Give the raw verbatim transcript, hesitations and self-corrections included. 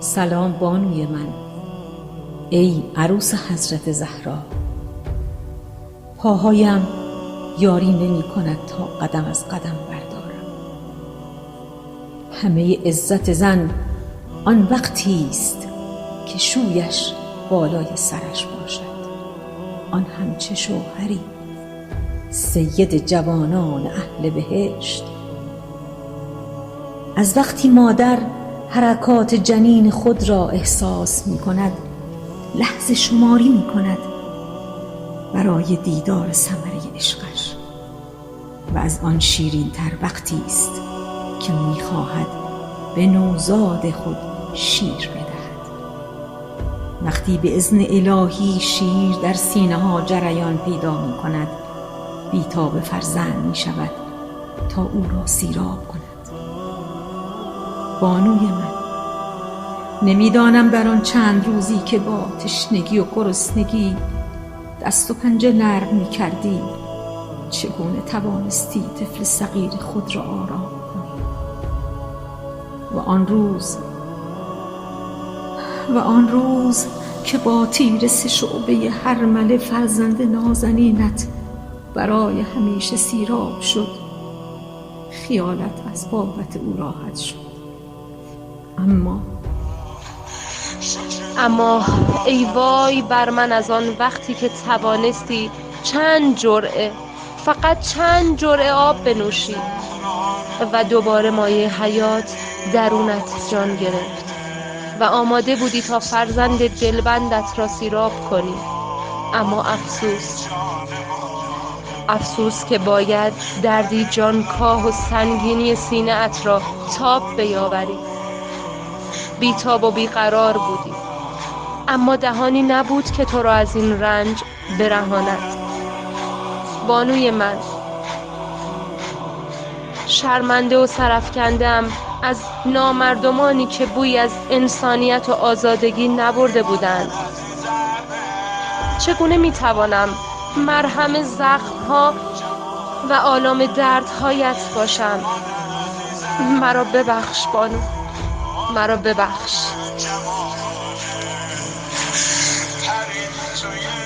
سلام بانوی من، ای عروس حضرت زهرا. پاهایم یاری نمی کند تا قدم از قدم بردارم. همه عزت زن آن وقتی است که شویش بالای سرش باشد، آن هم چه شوهری، سید جوانان اهل بهشت. از وقتی مادر حرکات جنین خود را احساس می کند، لحظه شماری می کند برای دیدار ثمره عشقش، و از آن شیرین تر وقتی است که می خواهد به نوزاد خود شیر بدهد. وقتی به اذن الهی شیر در سینه ها جریان پیدا می کند، بی‌تاب فرزند می شود تا او را سیراب کند. بانوی من، نمیدانم در آن چند روزی که با تشنگی و گرسنگی دست و پنجه نرم می کردی، چگونه توانستی طفل صغیر خود را آرام کنی. و آن روز و آن روز که با تیر سه شعبه هرمله فرزند نازنینت برای همیشه سیراب شد، خیالت از بابت او راحت شد. اما اما ای وای بر من از آن وقتی که توانستی چند جرعه، فقط چند جرعه آب بنوشی و دوباره مایه حیات درونت جان گرفت و آماده بودی تا فرزند دلبندت را سیراب کنی. اما افسوس افسوس که باید دردی جانکاه و سنگینی سینه ات را تاب بیاوری. بی‌تاب و بیقرار بودی، اما دهانی نبود که تو را از این رنج برهاند. بانوی من، شرمنده و سرافکنده‌ام از نامردمانی که بوی از انسانیت و آزادگی نبرده بودند. چگونه میتوانم مرهم زخم‌ها و آلام دردهایت باشم؟ مرا ببخش بانو، مرا ببخش.